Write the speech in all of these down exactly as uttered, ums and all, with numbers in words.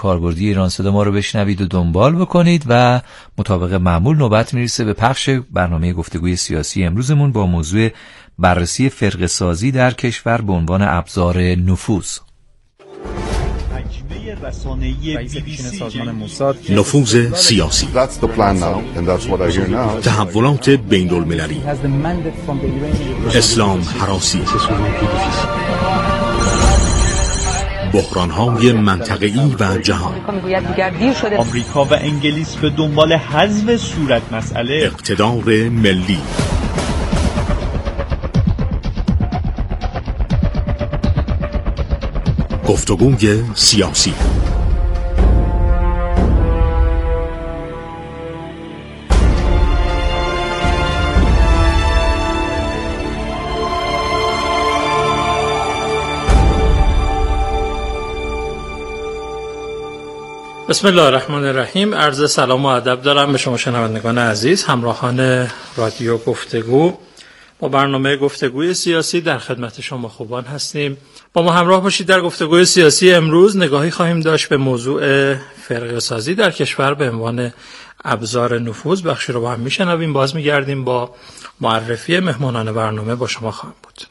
کاربردی ایران صدا ما رو بشنوید و دنبال بکنید و مطابق معمول نوبت میرسه به پخش برنامه گفتگوی سیاسی امروزمون با موضوع بررسی فرقه سازی در کشور به عنوان ابزار نفوذ. نفوذ سیاسی، تحولات بین المللی، اسلام هراسی، بحران‌های منطقه‌ای و جهان. آمریکا و انگلیس به دنبال حذف صورت مسئله، اقتدار ملی. گفتگوی سیاسی. بسم الله الرحمن الرحیم. عرض سلام و ادب دارم به شما شنوندگان عزیز، همراهان رادیو گفتگو. با برنامه گفتگوی سیاسی در خدمت شما خوبان هستیم. با ما همراه باشید. در گفتگوی سیاسی امروز نگاهی خواهیم داشت به موضوع فرقه سازی در کشور به عنوان ابزار نفوذ. بخشی رو با هم میشنویم، باز میگردیم با معرفی مهمانان برنامه با شما خواهم بود.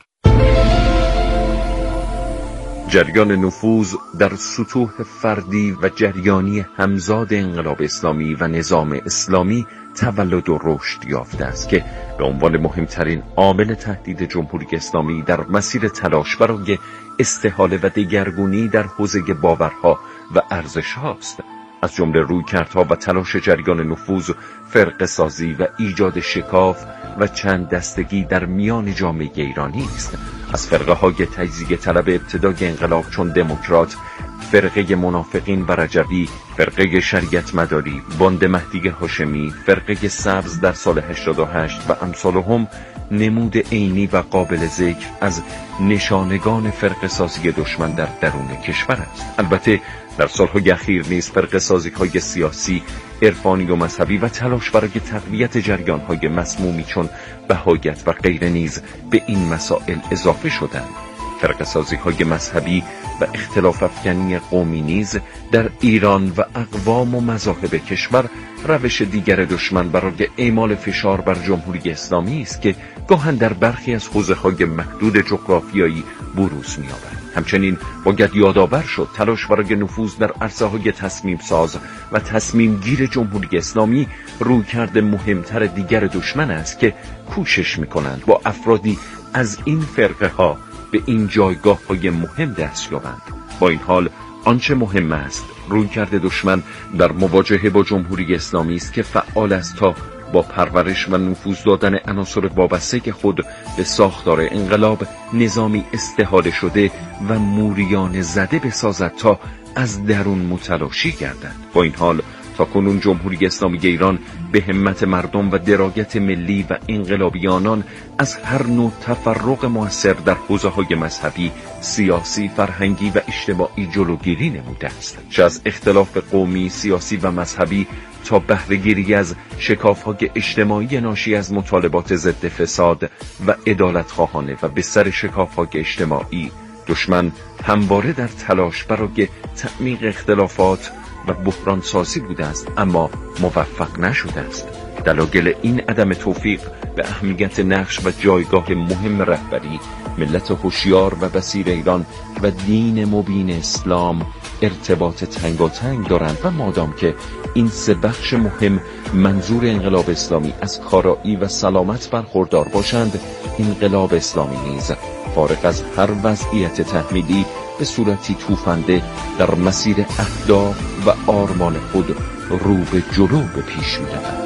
جریان نفوذ در سطوح فردی و جریانی همزاد انقلاب اسلامی و نظام اسلامی تولد و رشد یافته است که به عنوان مهمترین عامل تهدید جمهوری اسلامی در مسیر تلاش برای استحاله و دگرگونی در حوزه باورها و ارزش‌ها است. از جمله رویکردها و تلاش جریان نفوذ، فرقه سازی و ایجاد شکاف و چند دستگی در میان جامعه ایرانی است. از فرقه های تجزیه طلب ابتدای انقلاب چون دموکرات، فرقه منافقین و رجوی، فرقه شریعت مداری، باند مهدی هاشمی، فرقه سبز در سال هشتاد و هشت و امثالهم نمود عینی و قابل ذکر از نشانگان فرقه سازی دشمن در درون کشور است. البته در سالهای اخیر نیز فرقه سازی های سیاسی، عرفانی و مذهبی و تلاش برای تقویت جریان های مسمومی چون بهایت و غیره نیز به این مسائل اضافه شدند. فرقه سازی های مذهبی و اختلاف افکنی قومی نیز در ایران و اقوام و مذاهب کشور روش دیگر دشمن برای اعمال فشار بر جمهوری اسلامی است که گاهن در برخی از حوزه‌های محدود جغرافیایی بروز می‌یابد. همچنین باید یادآور شد تلاش برای نفوذ در عرصه‌های تصمیم ساز و تصمیم گیر جمهوری اسلامی رویکرد مهمتر دیگر دشمن است که کوشش می‌کنند با افرادی از این فرقه ها به این جایگاه های مهم دست یابند. با این حال آنچه مهم است رویکرد دشمن در مواجهه با جمهوری اسلامی است که فعال است تا با پرورش و نفوذ دادن عناصر وابسته خود به ساختار انقلاب نظامی استحاله شده و موریانه زده بسازد تا از درون متلاشی گردد. با این حال تاکنون جمهوری اسلامی ایران به همت مردم و درایت ملی و انقلابیانان از هر نوع تفرق مؤثر در حوزه‌های مذهبی، سیاسی، فرهنگی و اجتماعی جلوگیری نموده است. چه از اختلاف قومی، سیاسی و مذهبی تا بهره‌گیری از شکاف‌های اجتماعی ناشی از مطالبات ضد فساد و عدالت‌خواهانه و به سر شکاف‌های اجتماعی، دشمن همواره در تلاش برای تعمیق اختلافات و بحران سازی بوده است، اما موفق نشده است. دلایل این عدم توفیق به اهمیت نقش و جایگاه مهم رهبری، ملت هوشیار و بصیر ایران و دین مبین اسلام ارتباط تنگاتنگ دارند و مادام که این سه بخش مهم منظور انقلاب اسلامی از کارایی و سلامت برخوردار باشند، انقلاب اسلامی نیز فارغ از هر وضعیت تحمیلی به صورتی توفنده در مسیر اهداف و آرمان خود رو به جلو به پیش می‌رود.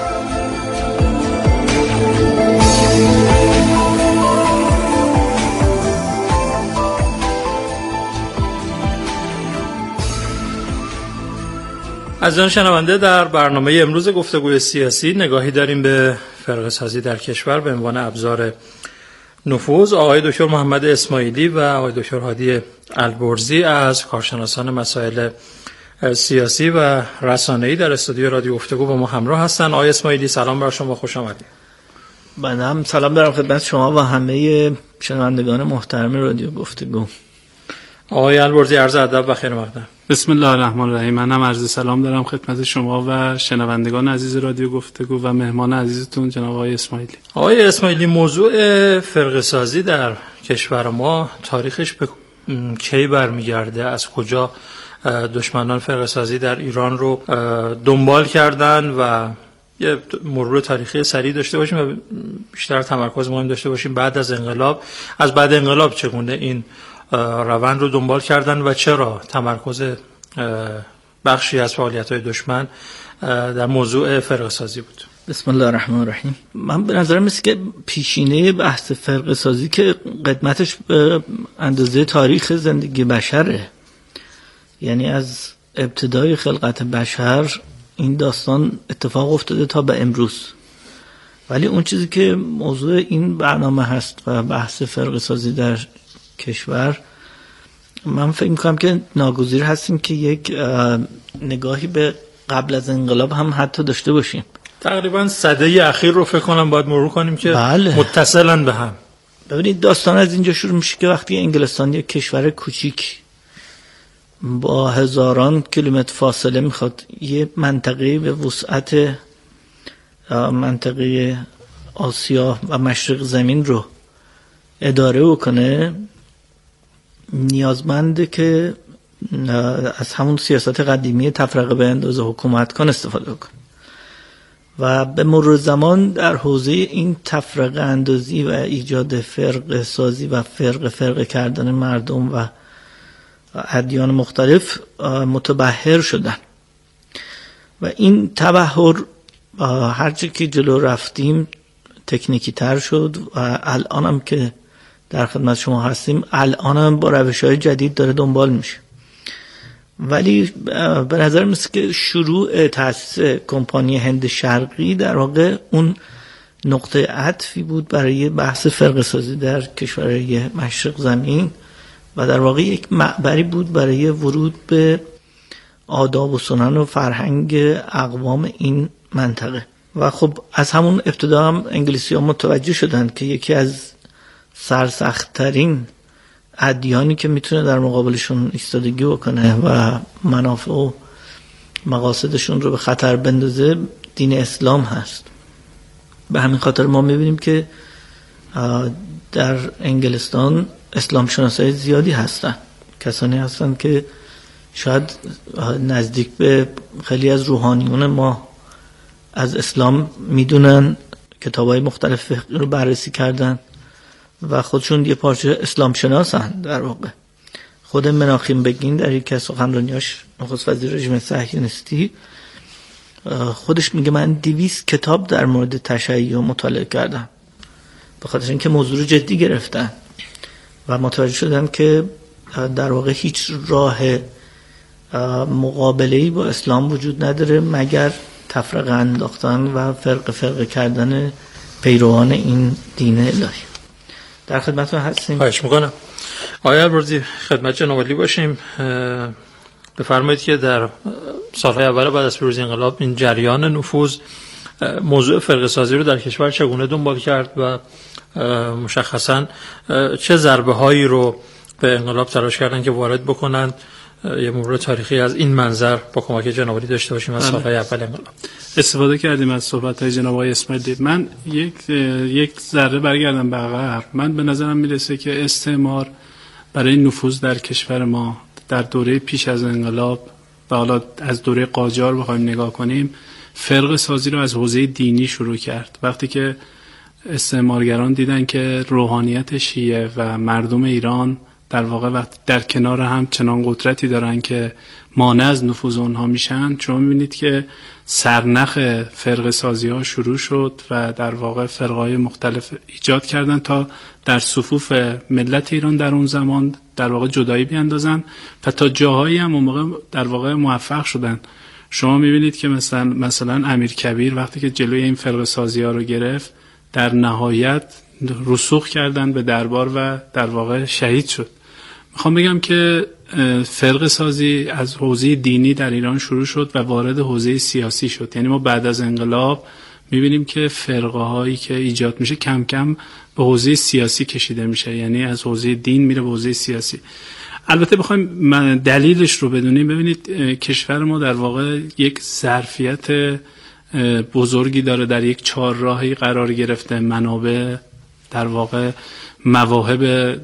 از آن شنونده در برنامه امروز گفتگوی سیاسی نگاهی داریم به فرقه سازی در کشور به عنوان ابزار نفوذ. آقای دکتر محمد اسماعیلی و آقای دکتر هادی البرزی از کارشناسان مسائل سیاسی و رسانه‌ای در استودیو رادیو گفتگو با ما همراه هستند. آقای اسماعیلی سلام بر شما، خوش آمدید. من هم سلام دارم خدمت شما و همه شنوندگان محترم رادیو گفتگو. آقای البرزی عرض ادب و خیر مقدم. بسم الله الرحمن الرحیم. منم عرض سلام دارم خدمت شما و شنوندگان عزیز رادیو گفتگو و مهمان عزیزتون جناب آقای اسماعیلی. آقای اسماعیلی، موضوع فرقه سازی در کشور ما تاریخش به کی برمیگرده؟ از کجا دشمنان فرقه سازی در ایران رو دنبال کردن و یه مرور تاریخی سریع داشته باشیم و بیشتر تمرکز مهم داشته باشیم بعد از انقلاب. از بعد انقلاب چگونه این روند رو دنبال کردن و چرا تمرکز بخشی از فعالیت‌های دشمن در موضوع فرقه سازی بود؟ بسم الله الرحمن الرحیم. من به نظرم مثل که پیشینه بحث فرقه سازی که قدمتش به اندازه تاریخ زندگی بشره، یعنی از ابتدای خلقت بشر این داستان اتفاق افتاده تا به امروز. ولی اون چیزی که موضوع این برنامه هست و بحث فرقه سازی در کشور، من فکر میکنم که ناگزیر هستیم که یک نگاهی به قبل از انقلاب هم حتی داشته باشیم. تقریبا سده اخیر رو فکر کنم باید مرور کنیم که بله. متصلن به هم. ببینید داستان از اینجا شروع میشه که وقتی انگلستان یک کشور کوچیک با هزاران کیلومتر فاصله میخواد یه منطقه به وسعت منطقه آسیا و مشرق زمین رو اداره بکنه، نیازمنده که از همون سیاست قدیمی تفرقه به اندازه حکومت کن استفاده کنه و به مرور زمان در حوزه این تفرقه اندازی و ایجاد فرقه سازی و فرقه فرقه کردن مردم و ادیان مختلف متبحر شدن و این تبحر هرچی که جلو رفتیم تکنیکی تر شد و الان هم که در خدمت شما هستیم الان هم با روش‌های جدید داره دنبال میشه. ولی به نظر مثل که شروع تأسیس کمپانی هند شرقی در واقع اون نقطه عطفی بود برای بحث فرقه سازی در کشورهای مشرق زمین و در واقع یک معبری بود برای ورود به آداب و سنن و فرهنگ اقوام این منطقه. و خب از همون ابتدا هم انگلیسی ها متوجه شدند که یکی از سرسخت‌ترین ادیانی که میتونه در مقابلشون ایستادگی بکنه و منافع و مقاصدشون رو به خطر بندازه دین اسلام هست. به همین خاطر ما میبینیم که در انگلستان اسلام شناسای زیادی هستن، کسانی هستن که شاید نزدیک به خیلی از روحانیون ما از اسلام میدونن، کتابای مختلف رو بررسی کردن و خودشون یه پارچه اسلام شناسن. در واقع خود مناخیم بگین در یک از سخنرانیاش، نخست وزیر رژیم صهیونیستی، خودش میگه من دویست کتاب در مورد تشیع مطالعه کردم، به خاطر اینکه موضوع رو جدی گرفتن و متوجه شدن که در واقع هیچ راه مقابله‌ای با اسلام وجود نداره مگر تفرقه انداختن و فرق فرق کردن پیروان این دین الهی. در خدمتتون هستیم. خواهش میکنم. آقای البرزی، خدمت جناب عالی باشیم. بفرمایید که در سالهای اول بعد از پیروزی انقلاب این جریان نفوذ موضوع فرقه سازی رو در کشور چگونه دنبال کرد و مشخصاً چه ضربه هایی رو به انقلاب تلاش کردن که وارد بکنن. یه مرور تاریخی از این منظر با کمک جناب عالی داشته باشیم از سالهای اول انقلاب. استفاده کردیم از صحبت‌های جناب آقای اسماعیلی. من یک یک ذره برگردم به عقب. من به نظرم میرسه که استعمار برای نفوذ در کشور ما در دوره پیش از انقلاب و حالا از دوره قاجار بخوایم نگاه کنیم، فرقه سازی رو از حوزه دینی شروع کرد. وقتی که استعمارگران دیدن که روحانیت شیعه و مردم ایران در واقع وقت در کنار هم چنان قدرتی دارن که مانع از نفوذ اونها میشن، شما میبینید که سرنخ فرقه سازی ها شروع شد و در واقع فرقه های مختلف ایجاد کردن تا در صفوف ملت ایران در اون زمان در واقع جدایی بیاندازن و تا جاهایی هم اون موقع در واقع موفق شدن. شما میبینید که مثلا مثلا امیرکبیر وقتی که جلوی این فرقه سازی ها رو گرفت، در نهایت رسوخ کردن به دربار و در واقع شهید شد. میخوام بگم که فرقه سازی از حوزه دینی در ایران شروع شد و وارد حوزه سیاسی شد. یعنی ما بعد از انقلاب میبینیم که فرقه هایی که ایجاد میشه کم کم به حوزه سیاسی کشیده میشه، یعنی از حوزه دین میره به حوزه سیاسی. البته بخوایم دلیلش رو بدونیم، ببینید کشور ما در واقع یک ظرفیت بزرگی داره، در یک چهارراهی قرار گرفته، منابع در واقع مواهب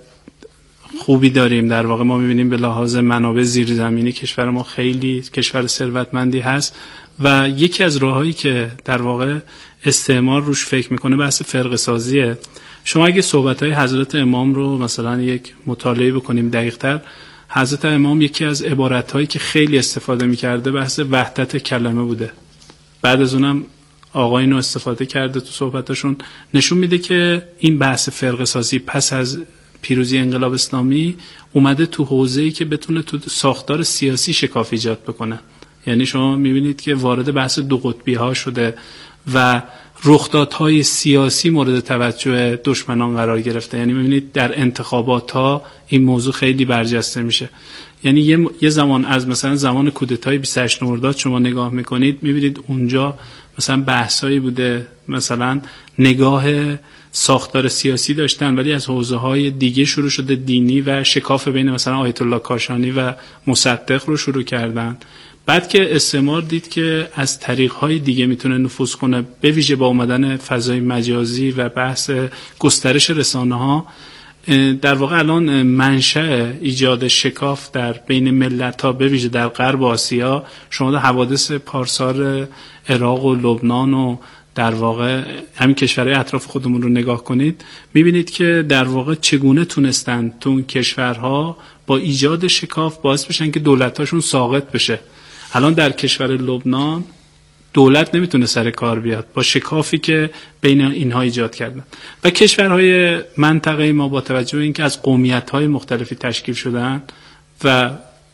خوبی داریم. در واقع ما می‌بینیم به لحاظ منابع زیرزمینی کشور ما خیلی کشور ثروتمندی هست و یکی از راههایی که در واقع استعمار روش فکر میکنه بحث فرقه سازیه. شما اگه صحبت‌های حضرت امام رو مثلا یک مطالعه بکنیم دقیق‌تر، حضرت امام یکی از عبارت‌هایی که خیلی استفاده می‌کرده بحث وحدت کلمه بوده. بعد از اونم آقا اینو استفاده کرده تو صحبتاشون، نشون میده که این بحث فرقه سازی پس از پیروزی انقلاب اسلامی اومده تو حوزه‌ای که بتونه تو ساختار سیاسی شکاف ایجاد بکنه. یعنی شما میبینید که وارد بحث دو قطبی ها شده و رخدادهای سیاسی مورد توجه دشمنان قرار گرفته. یعنی میبینید در انتخابات ها این موضوع خیلی برجسته میشه. یعنی یه, یه زمان از مثلا زمان کودتای بیست و هشت مرداد شما نگاه میکنید، میبینید اونجا مثلا بحثایی بوده، مثلا نگاه ساختار سیاسی داشتن ولی از حوزه‌های دیگه شروع شده، دینی و شکاف بین مثلا آیت الله کاشانی و مصدق رو شروع کردن. بعد که استعمار دید که از طریق‌های دیگه میتونه نفوذ کنه، به ویژه با اومدن فضای مجازی و بحث گسترش رسانه‌ها، در واقع الان منشأ ایجاد شکاف در بین ملت‌ها به ویژه در غرب آسیا، شما در حوادث پارسال عراق و لبنان و در واقع همین کشورهای اطراف خودمون رو نگاه کنید، میبینید که در واقع چگونه تونستن تو اون کشورها با ایجاد شکاف باعث بشن که دولتاشون ساقط بشه. الان در کشور لبنان دولت نمیتونه سر کار بیاد با شکافی که بین اینها ایجاد کردن. و کشورهای منطقه ما با توجه به اینکه از قومیت‌های مختلفی تشکیل شدن و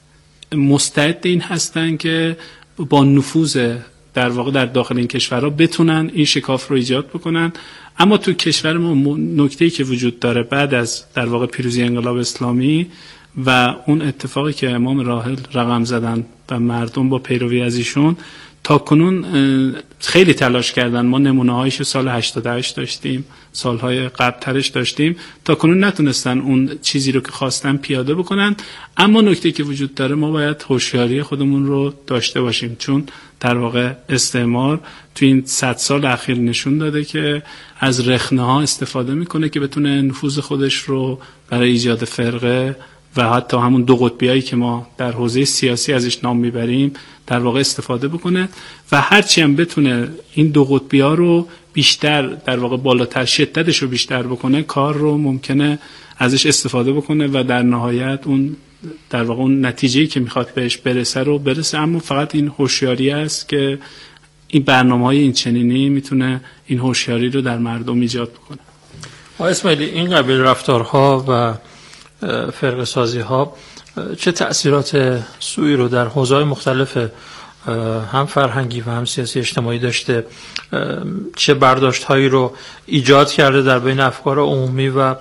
مستعد این هستن که با نفوذ در واقع در داخل این کشورها بتونن این شکاف رو ایجاد بکنن. اما تو کشور ما نکته‌ای که وجود داره بعد از در واقع پیروزی انقلاب اسلامی و اون اتفاقی که امام راحل رقم زدن و مردم با پیروی از ایشون تا کنون خیلی تلاش کردن. ما نمونه‌هایش سال هشتاد و هشت داشتیم، سالهای قبل ترش داشتیم، تا کنون نتونستن اون چیزی رو که خواستن پیاده بکنن. اما نکته که وجود داره، ما باید هوشیاری خودمون رو داشته باشیم، چون در واقع استعمار تو این صد سال اخیر نشون داده که از رخنه‌ها استفاده میکنه که بتونه نفوذ خودش رو برای ایجاد فرقه و حتی همون دو قطبیایی که ما در حوزه سیاسی ازش نام میبریم در واقع استفاده بکنه و هرچی هم بتونه این دو قطبی‌ها رو بیشتر در واقع بالاتر شدتش رو بیشتر بکنه، کار رو ممکنه ازش استفاده بکنه و در نهایت اون در واقع اون نتیجه‌ای که میخواد بهش برسه رو برسه. اما فقط این هوشیاری است که این برنامه‌های این چنینی میتونه این هوشیاری رو در مردم ایجاد بکنه. آقای اسماعیلی، این قبیل رفتارها و فرقه سازی ها چه تأثیرات سوئی رو در حوزه‌های مختلف هم فرهنگی و هم سیاسی اجتماعی داشته؟ چه برداشت هایی رو ایجاد کرده در بین افکار عمومی و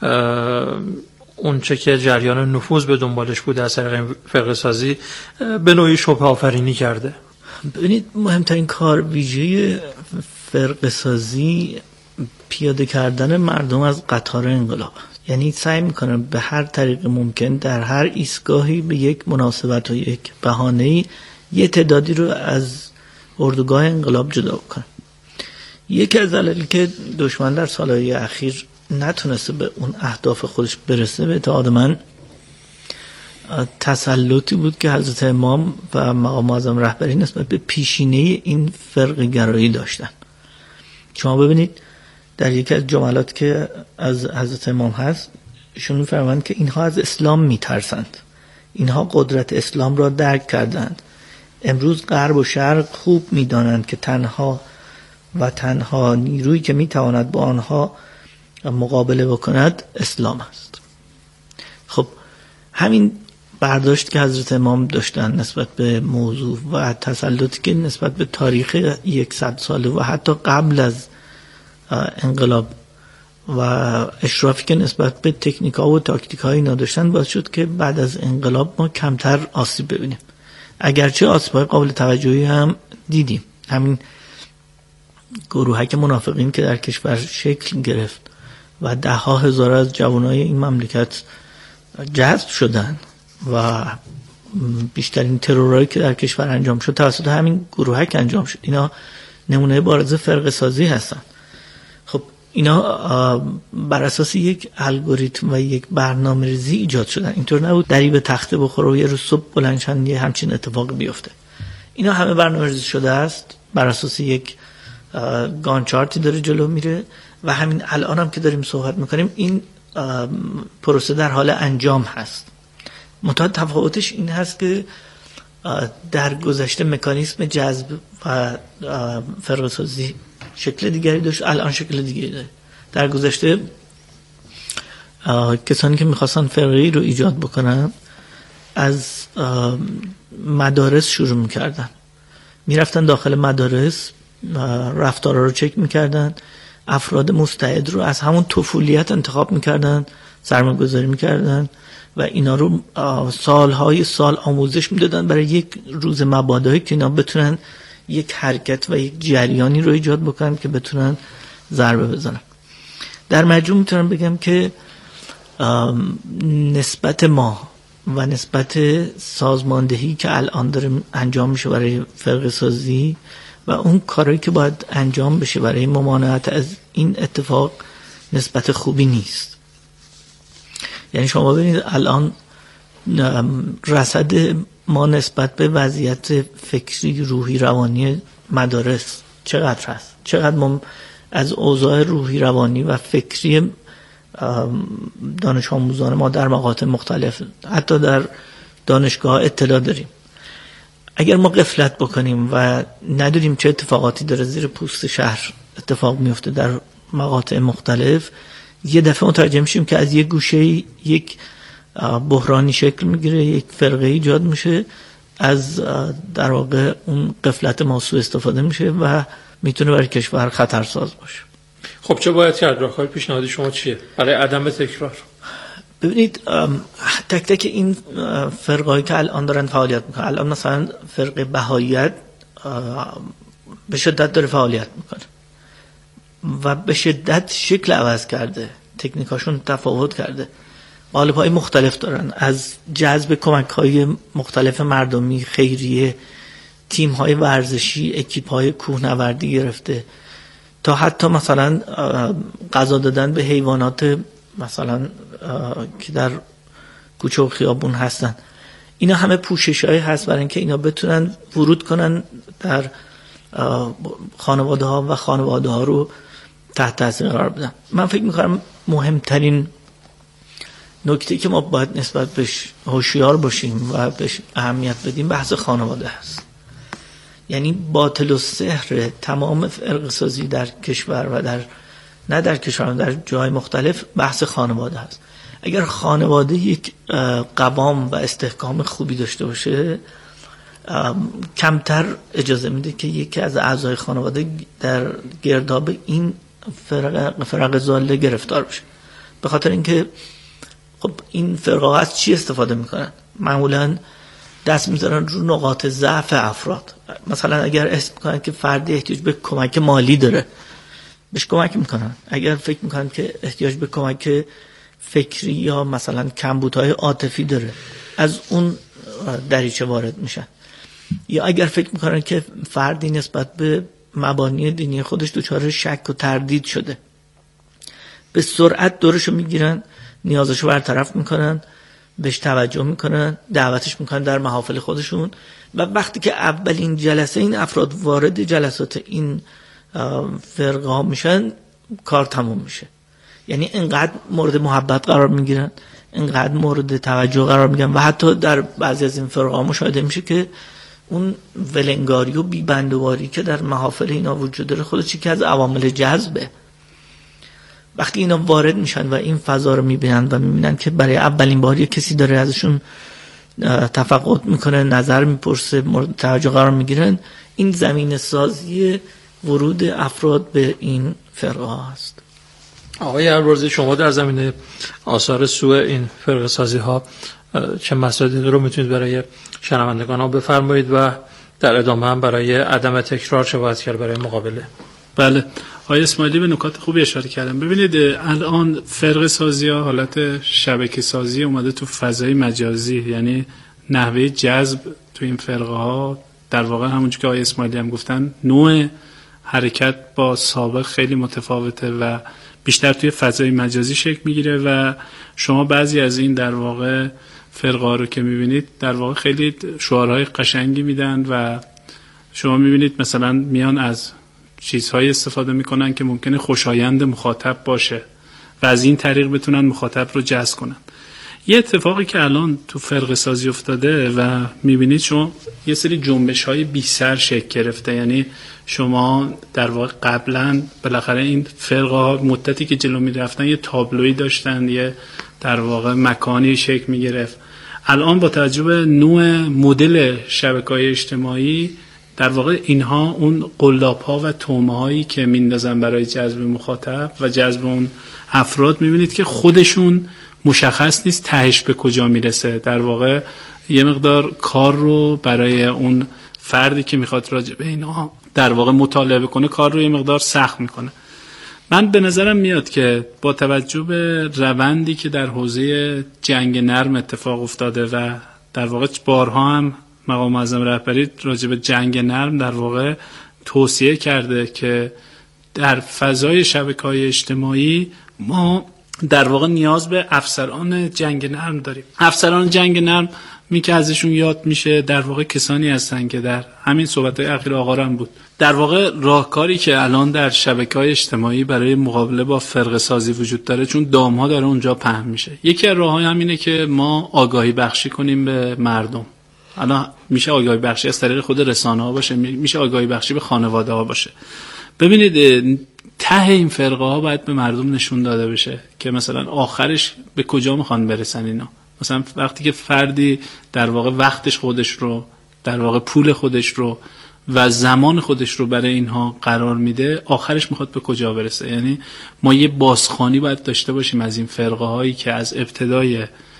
اون چه که جریان نفوذ به دنبالش بوده از طریق فرقه سازی به نوعی شبهه آفرینی کرده؟ ببینید، مهمترین کار ویژه فرقه سازی پیاده کردن مردم از قطار انقلاب، یعنی سعی میکنن به هر طریق ممکن در هر ایستگاهی به یک مناسبت و یک بهانه‌ای یه تعدادی رو از اردوگاه انقلاب جدا کنن. یکی از دلایلی که دشمن در سالهای اخیر نتونسته به اون اهداف خودش برسه به اعتقاد من تسلطی بود که حضرت امام و مقام معظم رهبری نسبت به پیشینه این فرقه گرایی داشتن. شما ببینید در یکی از جملات که از حضرت امام هست، ایشون می‌فرمایند که اینها از اسلام میترسند، اینها قدرت اسلام را درک کردند. امروز غرب و شرق خوب میدانند که تنها و تنها نیرویی که میتواند با آنها مقابله بکند اسلام است. خب همین برداشت که حضرت امام داشتن نسبت به موضوع و تسلطی که نسبت به تاریخ یکصد ساله و حتی قبل از انقلاب و اشرافی که نسبت به تکنیک‌ها و تاکتیک‌ها اینا داشتن باعث شد که بعد از انقلاب ما کمتر آسیب ببینیم، اگرچه آسیب‌های قابل توجهی هم دیدیم. همین گروهک منافقین که در کشور شکل گرفت و ده ها هزار از جوانای این مملکت جذب شدن و بیشترین ترورایی که در کشور انجام شد توسط همین گروهک انجام شد. اینا نمونه بارز فرقه سازی هستن. خب اینا بر اساس یک الگوریتم و یک برنامه‌ریزی ایجاد شدن. اینطور نبود دری به تخته بخوره و یه روز صبح بلند شن یه همچین اتفاقی بیفته. اینا همه برنامه‌ریزی شده است، بر اساس یک گانچارتی داره جلو میره و همین الان هم که داریم صحبت میکنیم این پروسه در حال انجام هست. منتها تفاوتش این هست که در گذشته مکانیسم جذب و فرقه سازی شکل دیگری داشت، الان شکل دیگری داره. در گذشته کسانی که میخواستن فرقه‌ای رو ایجاد بکنن از مدارس شروع میکردن، میرفتن داخل مدارس، رفتارها رو چک میکردن، افراد مستعد رو از همون طفولیت انتخاب میکردن، سرمایه‌گذاری میکردن و اینا رو سالهای سال آموزش میدادن برای یک روز مبادایی که اینا بتونن یک حرکت و یک جریانی رو ایجاد بکنن که بتونن ضربه بزنن. در مجموع میتونم بگم که نسبت ما و نسبت سازماندهی که الان داره انجام میشه برای فرقه سازی و اون کاری که باید انجام بشه برای ممانعت از این اتفاق نسبت خوبی نیست. یعنی شما ببینید الان رصد ما نسبت به وضعیت فکری، روحی، روانی مدارس چقدر هست، چقدر ما از اوضاع روحی، روانی و فکری دانش آموزان ما در مقاطع مختلف حتی در دانشگاه اطلاع داریم. اگر ما غفلت بکنیم و ندونیم چه اتفاقاتی داره زیر پوست شهر اتفاق میفته در مقاطع مختلف، یه دفعه متوجه میشیم که از یک گوشه یک بحرانی شکل میگیره، یک فرقه ایجاد میشه، از در واقع اون غفلت ما سوء استفاده میشه و میتونه برای کشور خطرساز باشه. خب چه باید کرد؟ راهکار پیشنهادی شما چیه برای عدم تکرار؟ ببینید تک تک این فرقایی که الان دارن فعالیت میکنن، الان مثلا فرقه بهاییت به شدت داره فعالیت میکنه و به شدت شکل عوض کرده، تکنیکاشون تفاوت کرده، قالب‌های مختلف دارن، از جذب کمک‌های مختلف مردمی، خیریه، تیم‌های ورزشی، اکیپ‌های کوهنوردی گرفته تا حتی مثلا غذا دادن به حیوانات مثلا که در کوچه و خیابون هستن. اینا همه پوشش‌هایی هست برای اینکه اینا بتونن ورود کنن در خانواده‌ها و خانواده‌ها رو تحت تاثیر قرار بدن. من فکر می‌کنم مهمترین نکته که ما باید نسبت بهش هوشیار باشیم و بهش اهمیت بدیم بحث خانواده هست. یعنی باطل و سحر تمام فرقه سازی در کشور و در نه در کشور، در جای مختلف بحث خانواده هست. اگر خانواده یک قوام و استحکام خوبی داشته باشه، کمتر اجازه میده که یکی از اعضای خانواده در گرداب این فرق فرق ضاله گرفتار بشه. به خاطر اینکه خب این فرقه از چی استفاده میکنن؟ معمولا دست میذارن رو نقاط ضعف افراد. مثلا اگر اسم میکنن که فردی احتیاج به کمک مالی داره، بهش کمک میکنن. اگر فکر میکنن که احتیاج به کمک فکری یا مثلا کمبودهای عاطفی داره، از اون دریچه وارد میشن. یا اگر فکر میکنن که فردی نسبت به مبانی دینی خودش دچار شک و تردید شده، به سرعت دورشو میگیرن، نیازشو برطرف میکنن، بهش توجه میکنن، دعوتش میکنن در محافل خودشون و وقتی که اولین جلسه این افراد وارد جلسات این فرقه ها میشن، کار تموم میشه. یعنی انقدر مورد محبت قرار میگیرن، انقدر مورد توجه قرار میگیرن و حتی در بعضی از این فرقه ها مشاهده میشه که اون ولنگاری و بیبندواری که در محافل اینا وجود داره خودش یکی از عوامل جذبه. وقتی اینا وارد میشن و این فضا رو میبینن و میبینن که برای اولین بار یک کسی داره ازشون تفقد میکنه، نظر میپرسه، مورد توجه قرار میگیرن، این زمین سازی ورود افراد به این فرقه ها هست. آقای البرزی، شما در زمینه آثار سوء این فرقه سازی ها چه مسائلی رو میتونید برای شنوندگان ها بفرمایید و در ادامه هم برای عدم تکرار چه باید کرد برای مقابله؟ بله، آقای اسماعیلی به نکات خوبی اشاره کردن. ببینید الان فرقه سازی ها حالت شبکه سازی اومده تو فضای مجازی، یعنی نحوه جذب تو این فرقه ها در واقع همونجور که آقای اسماعیلی هم گفتن نوع حرکت با سابق خیلی متفاوته و بیشتر توی فضای مجازی شکل میگیره و شما بعضی از این در واقع فرقه ها رو که میبینید در واقع خیلی شعارهای قشنگی میدن و شما میبینید مثلا میان از چیزهای استفاده میکنن که ممکنه خوشایند مخاطب باشه و از این طریق بتونن مخاطب رو جذب کنن. یه اتفاقی که الان تو فرقه سازی افتاده و میبینید شما یه سری جنبش های بی سر شکل گرفته، یعنی شما در واقع قبلا بالاخره این فرقه ها مدتی که جلو میرفتن یه تابلویی داشتن، یه در واقع مکانی شکل میگرفت. الان با توجه به نوع مدل شبکه‌های اجتماعی در واقع اینها اون قلاب‌ها و تومه‌هایی که میندازن برای جذب مخاطب و جذب اون افراد، میبینید که خودشون مشخص نیست تهش به کجا میرسه. در واقع یه مقدار کار رو برای اون فردی که میخواد راجع به اینها در واقع مطالعه کنه کار رو یه مقدار سخت میکنه. من به نظرم میاد که با توجه به روندی که در حوزه جنگ نرم اتفاق افتاده و در واقع بارها هم مقام معظم رهبری راجع به جنگ نرم در واقع توصیه کرده که در فضای شبکه‌های اجتماعی ما در واقع نیاز به افسران جنگ نرم داریم. افسران جنگ نرم می که ازشون یاد میشه در واقع کسانی هستن که در همین صحبت‌های اخیر آقا هم بود، در واقع راهکاری که الان در شبکه‌های اجتماعی برای مقابله با فرقه سازی وجود داره، چون دام‌ها داره اونجا پهن میشه. یکی از راه‌های همینه که ما آگاهی بخشی کنیم به مردم. الان میشه آگاهی بخشی از طریق خود رسانه‌ها باشه، میشه آگاهی بخشی به خانواده‌ها باشه. ببینید ته این فرقه ها باید به مردم نشون داده بشه که مثلا آخرش به کجا میخوان برسن اینا. مثلا وقتی که فردی در واقع وقتش خودش رو، در واقع پول خودش رو و زمان خودش رو برای اینها قرار میده، آخرش میخواد به کجا برسه. یعنی ما یه بازخوانی باید داشته باشیم از این فرقه هایی که از ابتدای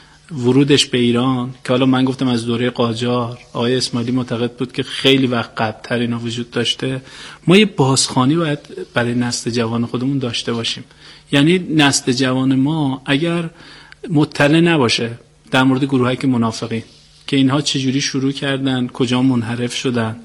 ورودش به ایران، که حالا من گفتم از دوره قاجار، آقای اسماعیلی معتقد بود که خیلی وقت قبل‌تر اینا وجود داشته، ما یه بازخوانی باید برای نسل جوان خودمون داشته باشیم. یعنی نسل جوان ما اگر مطلع نباشه در مورد گروهایی که منافقین، که اینها چجوری شروع کردن، کجا منحرف شدن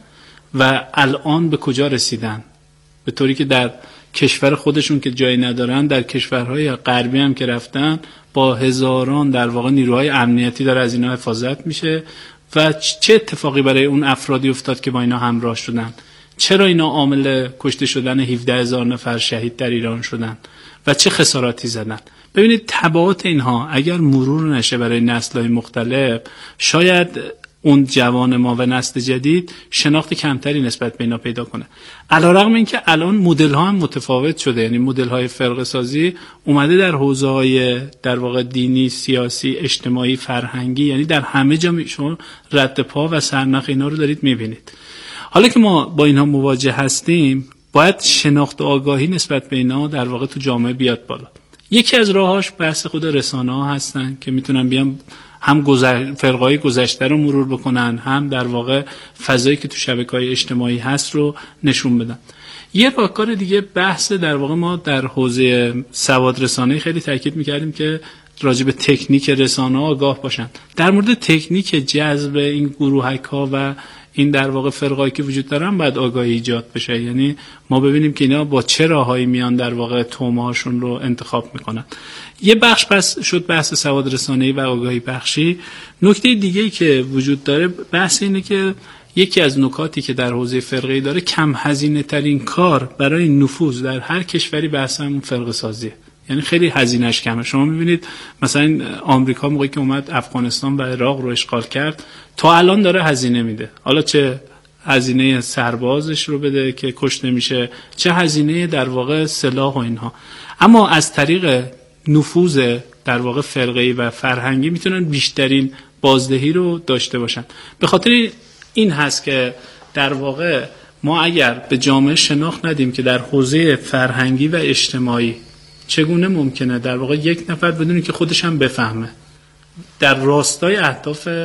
و الان به کجا رسیدن، به طوری که در کشور خودشون که جایی ندارن، در کشورهای غربی هم که رفتن با هزاران در واقع نیروهای امنیتی داره از اینا حفاظت میشه و چه اتفاقی برای اون افرادی افتاد که با اینا همراه شدن، چرا اینا عامل کشته شدن هفده هزار نفر شهید در ایران شدن و چه خساراتی زدن. ببینید تبعات اینها اگر مرور نشه برای نسل‌های مختلف، شاید اون جوان ما و نسل جدید شناخت کمتری نسبت به اینا پیدا کنه. علیرغم اینکه الان مدل ها هم متفاوت شده، یعنی مدل های فرقه سازی اومده در حوزه های در واقع دینی، سیاسی، اجتماعی، فرهنگی، یعنی در همه جا شما رد پا و سرنخ اینا رو دارید میبینید. حالا که ما با اینها مواجه هستیم، باید شناخت و آگاهی نسبت به اینا در واقع تو جامعه بیاد بالا. یکی از راهاش بحث خود رسانه ها هستن که میتونن بیان هم گذر... فرقای گذشته رو مرور بکنن، هم در واقع فضایی که تو شبکه‌های اجتماعی هست رو نشون بدن. یه راهکار دیگه بحث در واقع ما در حوزه سواد رسانه‌ای خیلی تاکید می‌کردیم که راجع به تکنیک رسانه‌ها آگاه باشن. در مورد تکنیک جذب این گروهک‌ها و این در واقع فرقایی که وجود دارن باید آگاهی ایجاد بشه. یعنی ما ببینیم که اینا با چه راههایی میان در واقع تومه‌هاشون رو انتخاب میکنن. یه بخش بس شد بحث سواد رسانه‌ای و آگاهی بخشی. نکته دیگه‌ای که وجود داره بحث اینه که یکی از نکاتی که در حوزه فرقه‌ای داره، کم هزینه ترین کار برای نفوذ در هر کشوری بحث همون فرقه سازیه. یعنی خیلی هزینه‌اش کمه. شما می‌بینید مثلا آمریکا موقعی که اومد افغانستان و عراق رو اشغال کرد، تا الان داره هزینه میده. حالا چه هزینه سربازش رو بده که کشته میشه، چه هزینه در واقع سلاح و اینها. اما از طریق نفوذ در واقع فرقه‌ای و فرهنگی میتونن بیشترین بازدهی رو داشته باشن. به خاطر این هست که در واقع ما اگر به جامعه شناخت ندیم که در حوزه فرهنگی و اجتماعی چگونه ممکنه در واقع یک نفر بدونی که خودش هم بفهمه در راستای اهداف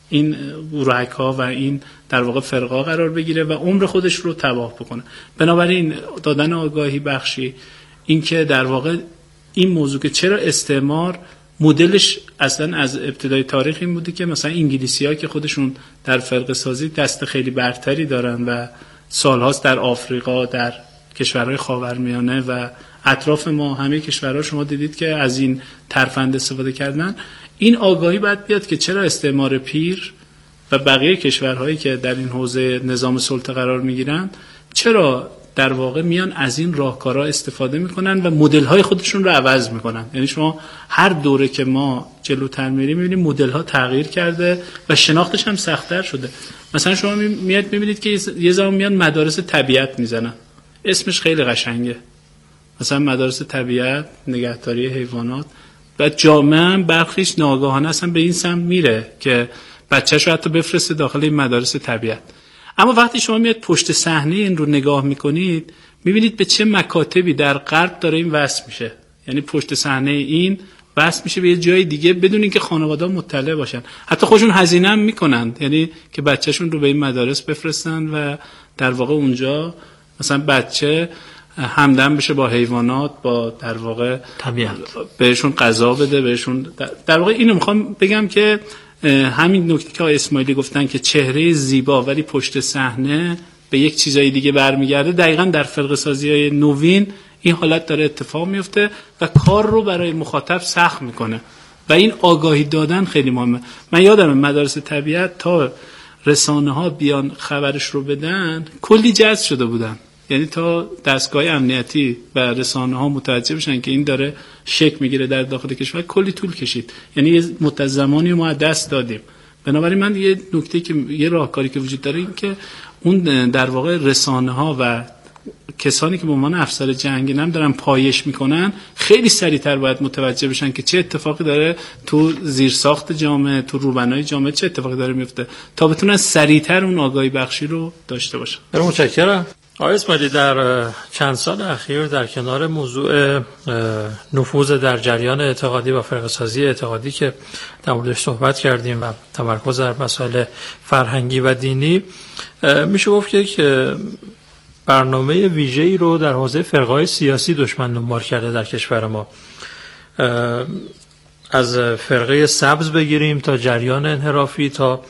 این گروهک ها و این در واقع فرقا قرار بگیره و عمر خودش رو تباه بکنه. بنابراین دادن آگاهی بخشی، این که در واقع این موضوع که چرا استعمار مدلش اصلا از ابتدای تاریخ این بوده که مثلا انگلیسی‌ها که خودشون در فرقه سازی دست خیلی برتری دارن و سالهاست در آفریقا، در کشورهای خاورمیانه و اطراف ما همه کشورها شما دیدید که از این ترفند استفاده کردن. این آگاهی باید بیاد که چرا استعمار پیر و بقیه کشورهایی که در این حوزه نظام سلطه قرار میگیرن چرا در واقع میان از این راهکارها استفاده میکنن و مدل‌های خودشون رو عوض میکنن. یعنی شما هر دوره که ما جلوتر میریم میبینیم مدل‌ها تغییر کرده و شناختش هم سخت‌تر شده. مثلا شما میاد میبینید که یه زمان میان مدارس طبیعت میزنن، اسمش خیلی قشنگه، مثلا مدارس طبیعت، نگهداری حیوانات، و جامعه هم برخیش ناگهانه اصلا به این سمت میره که بچه‌ش رو حتی بفرسته داخل این مدارس طبیعت. اما وقتی شما میاد پشت صحنه این رو نگاه میکنید میبینید به چه مکاتبی در غرب داره این وصل میشه. یعنی پشت صحنه این وصل میشه به یه جای دیگه بدون اینکه خانواده‌ها مطلع باشن، حتی خودشون هزینه هم میکنن، یعنی که بچه‌شون رو به این مدارس بفرستن و در واقع اونجا مثلا بچه همدم بشه با حیوانات، با در واقع طبیعت، بهشون غذا بده، بهشون در, در واقع اینو میخوام بگم که همین نکته که آقای اسماعیلی گفتن که چهره زیبا ولی پشت صحنه به یک چیزای دیگه برمیگرده، دقیقاً در فرقه سازی‌های نوین این حالت داره اتفاق میفته و کار رو برای مخاطب سخت میکنه و این آگاهی دادن خیلی مهمه. من یادمه مدارس طبیعت تا رسانه‌ها بیان خبرش رو بدن کلی جذب شده بودن، یعنی تا دستگاه امنیتی و رسانه‌ها متوجه بشن که این داره شک میگیره در داخل کشور کلی طول کشید، یعنی یه مدت زمانی ما از دست دادیم. بنابراین من یه نکته که یه راهکاری که وجود داره این که اون در واقع رسانه‌ها و کسانی که به عنوان افسر جنگی نم دارن پایش میکنن خیلی سریعتر باید متوجه بشن که چه اتفاقی داره تو زیرساخت جامعه، تو روبنای جامعه چه اتفاقی داره میفته، تا بتونن سریعتر اون آگاهی بخشی رو داشته باشن. متشکرم. آقای اسماعیلی، در چند سال اخیر در کنار موضوع نفوذ در جریان اعتقادی و فرقه‌سازی اعتقادی که در موردش صحبت کردیم و تمرکز در مسائل فرهنگی و دینی، میشه گفت که برنامه ویژه‌ای رو در حوزه فرقه‌های سیاسی دشمن دنبال کرده در کشور ما. از فرقه سبز بگیریم تا جریان انحرافی، تا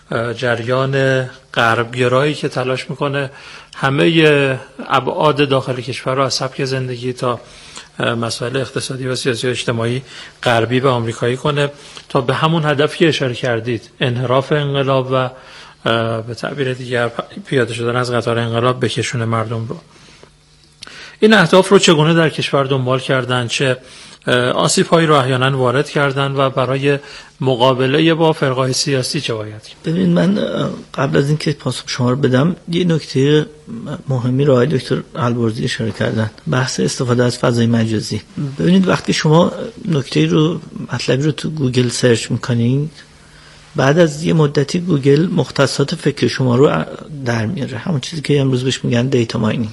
جریان غربگرایی که تلاش میکنه همه ابعاد داخل کشور را از سبک زندگی تا مسائل اقتصادی و سیاسی و اجتماعی غربی و آمریکایی کنه، تا به همون هدفی که اشاره کردید، انحراف انقلاب و به تعبیر دیگر پیاده شدن از قطار انقلاب بکشونه مردم رو. این اهداف رو چگونه در کشور دنبال کردن، چه آسیب‌هایی رو احیانا وارد کردن و برای مقابله با فرقه‌های سیاسی چه باید کرد؟ ببینید، من قبل از اینکه پاسخ شما رو بدم یه نکته مهمی رو آقای دکتر البرزی اشاره کردن، بحث استفاده از فضای مجازی. ببینید وقتی شما نکته رو مطلبی رو تو گوگل سرچ میکنید، بعد از یه مدتی گوگل مختصات فکر شما رو در میاره، همون چیزی که امروز بهش میگن دیتا ماینینگ.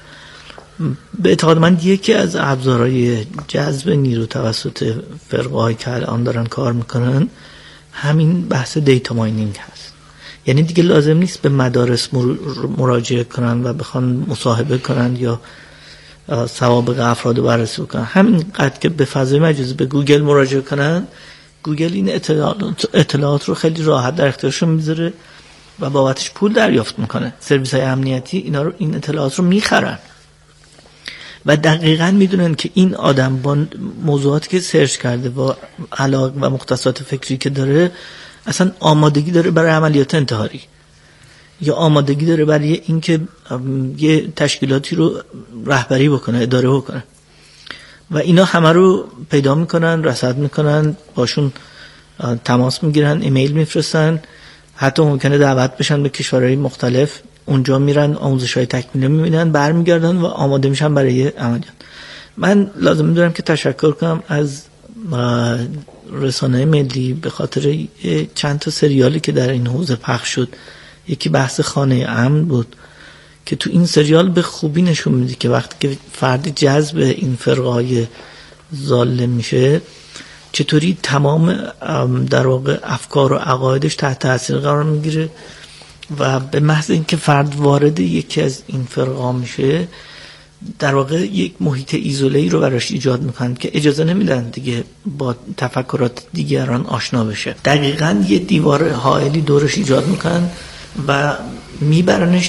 به اعتقاد من یکی از ابزارهای جذب نیرو توسط فرقه‌هایی که الان دارن کار میکنن همین بحث دیتا ماینینگ هست. یعنی دیگه لازم نیست به مدارس مراجعه کنن و بخوان مصاحبه کنن یا سوابق افراد رو بررسی کنن، همین قد که به فضای مجازی به گوگل مراجعه کنن، گوگل این اطلاعات, اطلاعات رو خیلی راحت در اختیارشون میذاره و بابتش پول دریافت میکنه. سرویس های امنیتی اینا رو، این اطلاعات رو میخرن و دقیقاً میدونن که این آدم با موضوعاتی که سرچ کرده و علاقه و مختصات فکری که داره اصلا آمادگی داره برای عملیات انتحاری یا آمادگی داره برای اینکه یه تشکیلاتی رو رهبری بکنه، اداره بکنه و اینا همه رو پیدا میکنن، رصد میکنن، باشون تماس میگیرن، ایمیل میفرستن، حتی ممکنه دعوت بشن به کشورهای مختلف، اونجا میرن آموزش‌های تکمیلی میبینن، برمیگردن و آماده میشن برای عملیات. من لازم میدونم که تشکر کنم از رسانه ملی به خاطر چند تا سریالی که در این حوزه پخش شد. یکی بحث خانه امن بود که تو این سریال به خوبی نشون میده که وقتی که فردی جذب این فرقه‌های ظالم میشه چطوری تمام در واقع افکار و عقایدش تحت تاثیر قرار میگیره و به محض اینکه فرد وارد یکی از این فرقا میشه در واقع یک محیط ایزوله‌ای رو براش ایجاد میکنن که اجازه نمیدن دیگه با تفکرات دیگران آشنا بشه. دقیقاً یه دیوار حائلی دورش ایجاد میکنن و میبرنش